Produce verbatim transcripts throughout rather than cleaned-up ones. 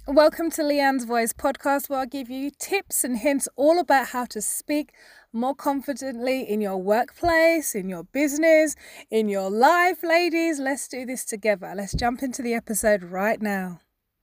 Welcome to Leanne's Voice podcast, where I give you tips and hints all about how to speak more confidently in your workplace, in your business, in your life. Ladies, let's do this together. Let's jump into the episode right now.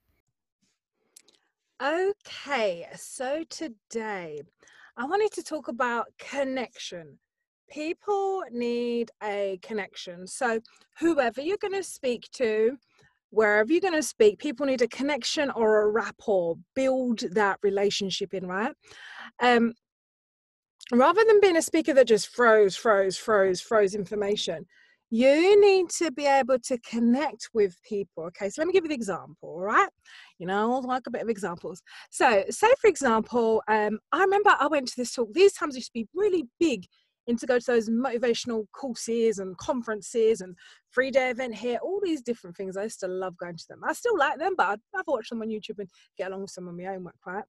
Okay, so today I wanted to talk about connection. People need a connection. So, whoever you're going to speak to, wherever you're going to speak, people need a connection or a rapport. Build that relationship in, right? Um, rather than being a speaker that just throws, throws, throws, throws information, you need to be able to connect with people. Okay, so let me give you the example, all right? You know, I like a bit of examples. So, say for example, um, I remember I went to this talk. These times used to be really big in to go to those motivational courses and conferences and free day event here, all these different things. I used to love going to them. I still like them, but I'd rather watch them on YouTube and get along with some of my own work, right?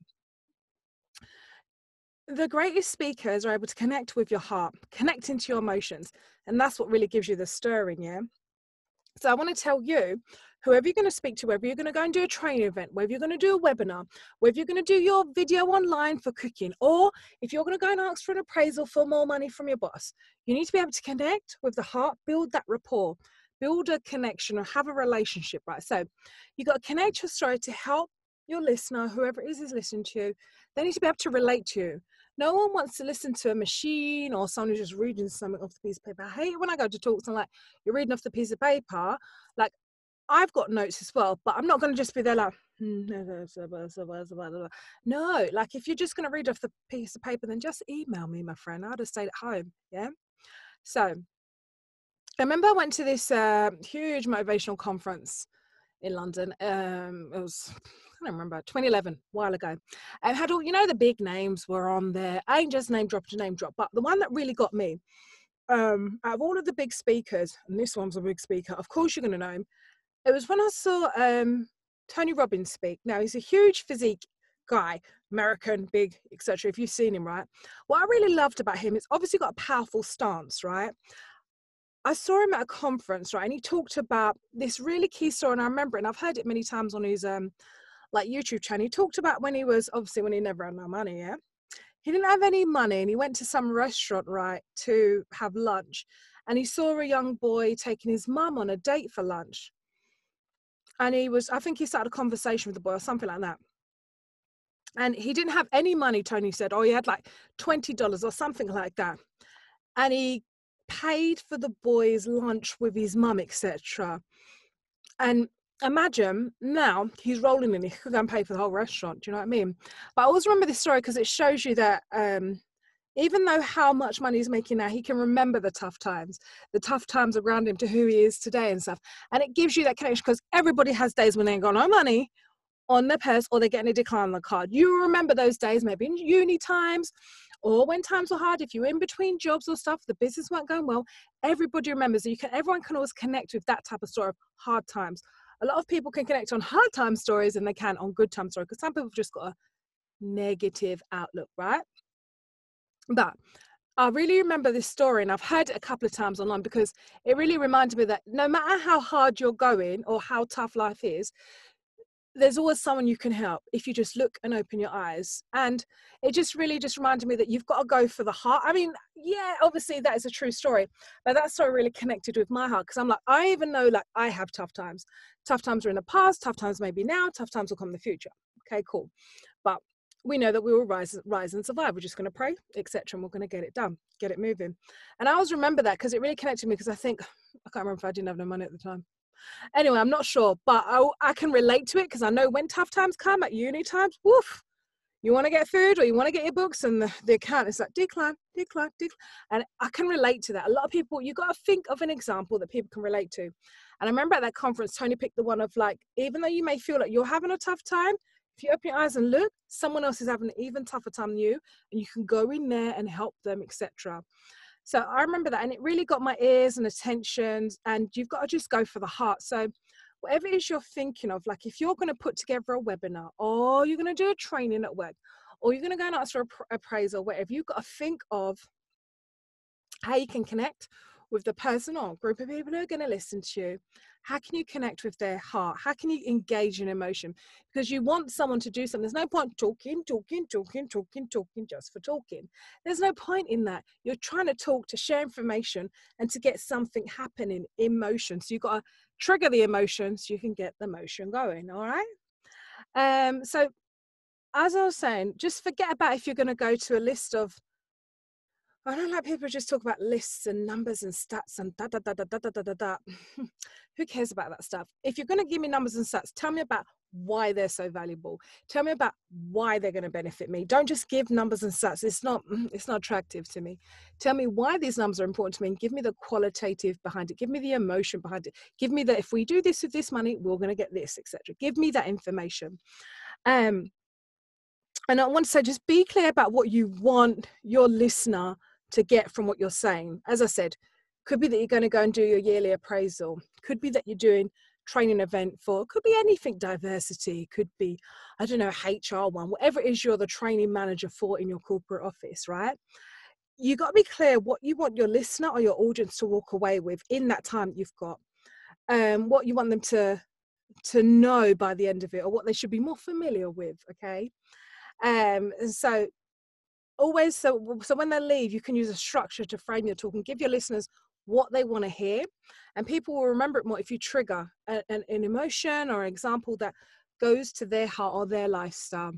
The greatest speakers are able to connect with your heart, connect into your emotions, and that's what really gives you the stirring, yeah? So I want to tell you, whoever you're going to speak to, whether you're going to go and do a training event, whether you're going to do a webinar, whether you're going to do your video online for cooking, or if you're going to go and ask for an appraisal for more money from your boss, you need to be able to connect with the heart, build that rapport, build a connection or have a relationship, right? So you've got to connect your story to help your listener, whoever it is is listening to you, they need to be able to relate to you. No one wants to listen to a machine or someone who's just reading something off the piece of paper. I hate it when I go to talks and like you're reading off the piece of paper. Like I've got notes as well, but I'm not going to just be there like, no, like if you're just going to read off the piece of paper, then just email me, my friend. I'd have stayed at home. Yeah. So I remember I went to this uh, huge motivational conference in London. Um, it was, I don't remember, twenty eleven, a while ago. I had all, you know, the big names were on there. I ain't just name drop to name drop, but the one that really got me, um, out of all of the big speakers, and this one's a big speaker, of course you're going to know him. It was when I saw um, Tony Robbins speak. Now, he's a huge physique guy, American, big, et cetera. If you've seen him, right? What I really loved about him is obviously got a powerful stance, right? I saw him at a conference, right? And he talked about this really key story, and I remember it, and I've heard it many times on his um, like YouTube channel. He talked about when he was, obviously when he never had no money, yeah? He didn't have any money, and he went to some restaurant, right, to have lunch. And he saw a young boy taking his mum on a date for lunch. And he was, I think he started a conversation with the boy or something like that. And he didn't have any money, Tony said. Oh, he had like twenty dollars or something like that. And he paid for the boy's lunch with his mum, et cetera. And imagine now he's rolling in, he could go and pay for the whole restaurant. Do you know what I mean? But I always remember this story because it shows you that um, even though how much money he's making now, he can remember the tough times. The tough times around him to who he is today and stuff. And it gives you that connection because everybody has days when they ain't got no money on their purse or they're getting a decline on the card. You remember those days, maybe in uni times or when times were hard, if you're in between jobs or stuff, the business weren't going well. Everybody remembers that you can, everyone can always connect with that type of story of hard times. A lot of people can connect on hard time stories and they can on good time stories because some people have just got a negative outlook, right? But I really remember this story and I've heard it a couple of times online because it really reminded me that no matter how hard you're going or how tough life is, there's always someone you can help if you just look and open your eyes. And it just really just reminded me that you've got to go for the heart. I mean, yeah, obviously that is a true story, but that story really connected with my heart because I'm like, I even know like I have tough times. Tough times are in the past, tough times maybe now, tough times will come in the future. Okay, cool. But we know that we will rise, rise and survive. We're just going to pray, et cetera. And we're going to get it done, get it moving. And I always remember that because it really connected me because I think, I can't remember if I didn't have no money at the time. Anyway, I'm not sure, but I, I can relate to it because I know when tough times come at uni times, woof, you want to get food or you want to get your books and the, the account is like decline, decline, decline. And I can relate to that. A lot of people, you got to think of an example that people can relate to. And I remember at that conference, Tony picked the one of like, even though you may feel like you're having a tough time, if you open your eyes and look, someone else is having an even tougher time than you, and you can go in there and help them, et cetera. So I remember that, and it really got my ears and attention, and you've got to just go for the heart. So whatever it is you're thinking of, like if you're going to put together a webinar or you're going to do a training at work or you're going to go and ask for a appraisal, whatever, you've got to think of how you can connect with the person or group of people who are going to listen to you, How can you connect with their heart? How can you engage in emotion? Because you want someone to do something. There's no point talking, talking, talking, talking, talking just for talking. There's no point in that. You're trying to talk to share information and to get something happening in motion. So you've got to trigger the emotion so you can get the motion going. All right. Um, so as I was saying, just forget about if you're going to go to a list of, I don't like people just talk about lists and numbers and stats and da da da da da da da da da. Who cares about that stuff? If you're going to give me numbers and stats, tell me about why they're so valuable. Tell me about why they're going to benefit me. Don't just give numbers and stats. It's not, it's not attractive to me. Tell me why these numbers are important to me and give me the qualitative behind it. Give me the emotion behind it. Give me that if we do this with this money, we're going to get this, et cetera. Give me that information. Um, and I want to say, just be clear about what you want your listener to get from what you're saying. As I said, could be that you're going to go and do your yearly appraisal. Could be that you're doing training event for, could be anything, diversity, could be, I don't know, H R one, whatever it is you're the training manager for in your corporate office, right? You got to be clear what you want your listener or your audience to walk away with in that time that you've got. Um, what you want them to, to know by the end of it, or what they should be more familiar with, okay? Um, and so always, so, so when they leave, you can use a structure to frame your talk and give your listeners what they want to hear. And people will remember it more if you trigger a, an, an emotion or an example that goes to their heart or their lifestyle.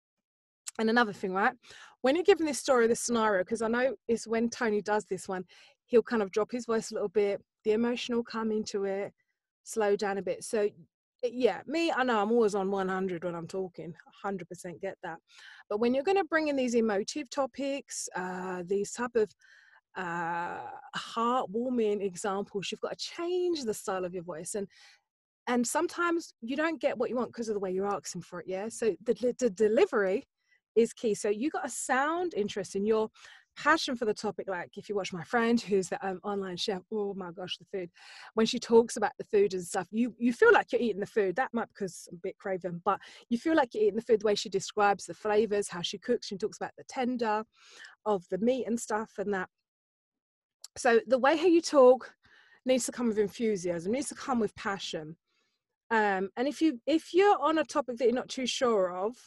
And another thing, right? When you're giving this story, this scenario, because I know it's when Tony does this one, he'll kind of drop his voice a little bit, the emotion will come into it, slow down a bit. So yeah, me, I know I'm always on one hundred when I'm talking, one hundred percent get that. But when you're going to bring in these emotive topics, uh, these type of uh, heartwarming examples, you've got to change the style of your voice. And and sometimes you don't get what you want because of the way you're asking for it, yeah? So the, the delivery is key. So you got to sound interesting. Your passion for the topic, like if you watch my friend who's the um, online chef, oh my gosh, the food, when she talks about the food and stuff, you you feel like you're eating the food. That might because I'm a bit craving, but you feel like you're eating the food the way she describes the flavors, how she cooks. She talks about the tender of the meat and stuff and that. So the way how you talk needs to come with enthusiasm, needs to come with passion. Um, and if you if you're on a topic that you're not too sure of,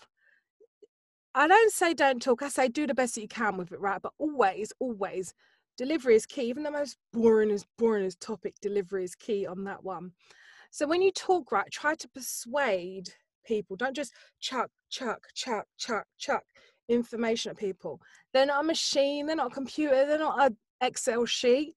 I don't say don't talk. I say do the best that you can with it, right? But always, always, delivery is key. Even the most boring as boring as topic, delivery is key on that one. So when you talk, right, try to persuade people. Don't just chuck, chuck, chuck, chuck, chuck information at people. They're not a machine. They're not a computer. They're not an Excel sheet.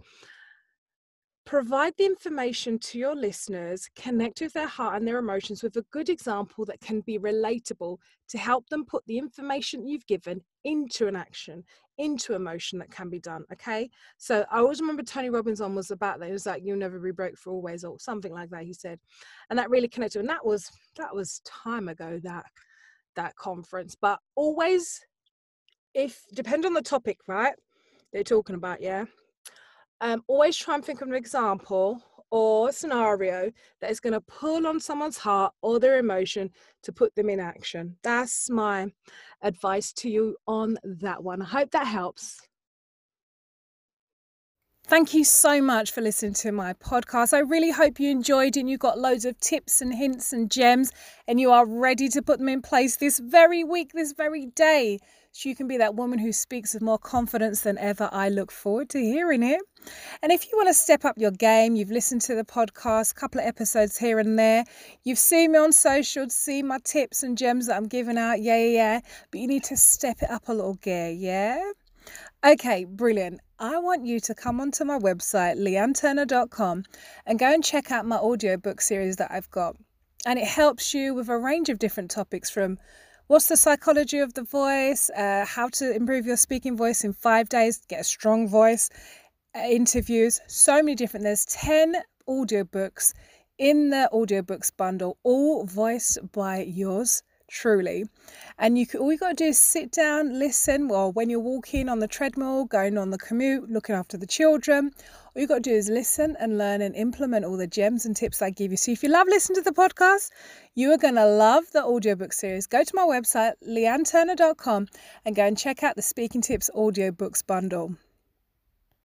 Provide the information to your listeners, connect with their heart and their emotions with a good example that can be relatable to help them put the information you've given into an action, into emotion that can be done, okay? So I always remember Tony Robbins on was about that. It was like, you'll never be broke for always, or something like that, he said. And that really connected. And that was, that was time ago, that, that conference. But always, if, depend on the topic, right, they're talking about, yeah? Um, always try and think of an example or scenario that is going to pull on someone's heart or their emotion to put them in action. That's my advice to you on that one. I hope that helps. Thank you so much for listening to my podcast. I really hope you enjoyed it and you got loads of tips and hints and gems and you are ready to put them in place this very week, this very day, so you can be that woman who speaks with more confidence than ever. I look forward to hearing it. And if you want to step up your game, you've listened to the podcast, a couple of episodes here and there, you've seen me on social, seen my tips and gems that I'm giving out, yeah, yeah, yeah, but you need to step it up a little gear, yeah? Okay, brilliant. I want you to come onto my website, leanne turner dot com, and go and check out my audiobook series that I've got. And it helps you with a range of different topics, from what's the psychology of the voice, uh, how to improve your speaking voice in five days, get a strong voice, uh, interviews, so many different. There's ten audiobooks in the audiobooks bundle, all voiced by yours truly. And you can, all you got to do is sit down, listen, or when you're walking on the treadmill, going on the commute, looking after the children, all you got to do is listen and learn and implement all the gems and tips I give you. So if you love listening to the podcast, you are going to love the audiobook series. Go to my website, leanne turner dot com, and go and check out the Speaking Tips audiobooks bundle.